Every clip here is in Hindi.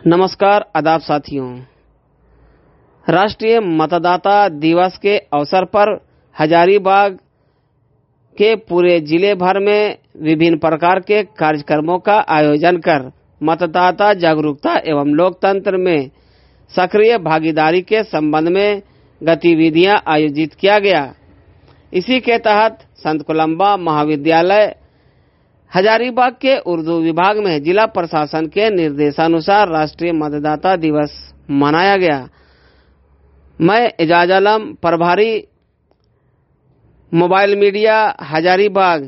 नमस्कार, आदाब साथियों। राष्ट्रीय मतदाता दिवस के अवसर पर हजारीबाग के पूरे जिले भर में विभिन्न प्रकार के कार्यक्रमों का आयोजन कर मतदाता जागरूकता एवं लोकतंत्र में सक्रिय भागीदारी के संबंध में गतिविधियां आयोजित किया गया। इसी के तहत संत कोलंबा महाविद्यालय हजारीबाग के उर्दू विभाग में जिला प्रशासन के निर्देशानुसार राष्ट्रीय मतदाता दिवस मनाया गया। मैं एजाज आलम, प्रभारी mobile media Hazaribagh,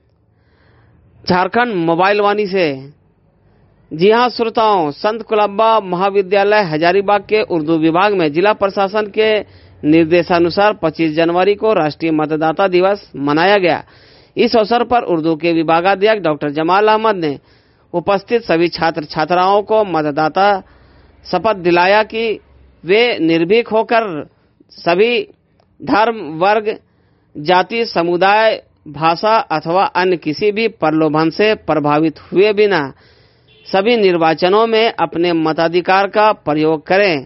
Jharkhand Mobile Vaani से। जी हां श्रोताओं, संत कोलंबा महाविद्यालय हजारीबाग के उर्दू विभाग में जिला प्रशासन के निर्देशानुसार 25 जनवरी को राष्ट्रीय मतदाता दिवस मनाया गया। इस अवसर पर उर्दू के विभागाध्यक्ष डॉक्टर जमाल अहमद ने उपस्थित सभी छात्र छात्राओं को मतदाता शपथ दिलाया कि वे निर्भीक होकर सभी धर्म, वर्ग, जाति, समुदाय, भाषा अथवा अन्य किसी भी प्रलोभन से प्रभावित हुए बिना सभी निर्वाचनों में अपने मताधिकार का प्रयोग करें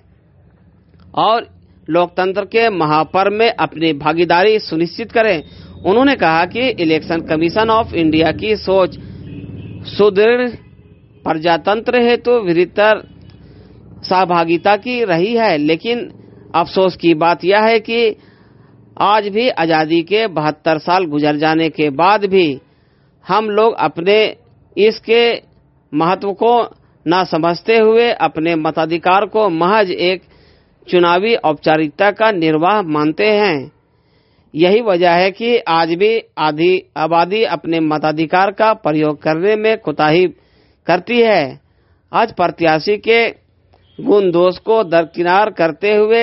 और लोकतंत्र के महापर्व में अपनी भागीदारी सुनिश्चित करें। उन्होंने कहा कि इलेक्शन कमीशन ऑफ इंडिया की सोच सुदृढ़ प्रजातंत्र हेतु वृहत्तर सहभागिता की रही है, लेकिन अफसोस की बात यह है कि आज भी आजादी के 72 साल गुजर जाने के बाद भी हम लोग अपने इसके महत्व को न समझते हुए अपने मताधिकार को महज एक चुनावी औपचारिकता का निर्वाह मानते हैं। यही वजह है कि आज भी आधी आबादी अपने मताधिकार का प्रयोग करने में कोताही करती है। आज प्रत्याशी के गुण दोष को दरकिनार करते हुए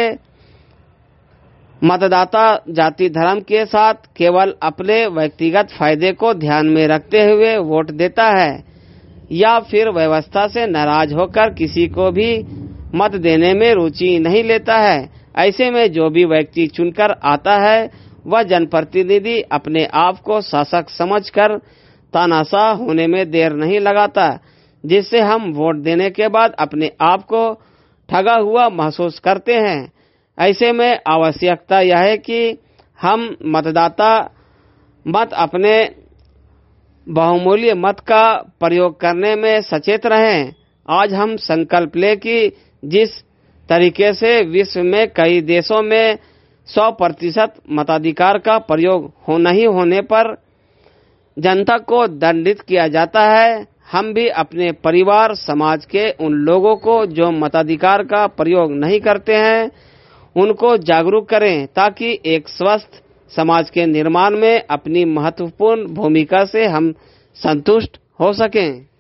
मतदाता जाति धर्म के साथ केवल अपने व्यक्तिगत फायदे को ध्यान में रखते हुए वोट देता है या फिर व्यवस्था से नाराज होकर किसी को भी मत देने में रुचि नहीं लेता है। ऐसे में जो भी व्यक्ति चुनकर आता है वह जनप्रतिनिधि अपने आप को शासक समझकर तानाशाह होने में देर नहीं लगाता, जिससे हम वोट देने के बाद अपने आप को ठगा हुआ महसूस करते हैं। ऐसे में आवश्यकता यह है कि हम मतदाता मत अपने बहुमूल्य मत का प्रयोग करने में सचेत रहें। आज हम संकल्प लें कि जिस तरीके से विश्व में कई देशों में 100% मताधिकार का प्रयोग नहीं होने पर जनता को दंडित किया जाता है, हम भी अपने परिवार समाज के उन लोगों को जो मताधिकार का प्रयोग नहीं करते हैं उनको जागरूक करें, ताकि एक स्वस्थ समाज के निर्माण में अपनी महत्वपूर्ण भूमिका से हम संतुष्ट हो सकें।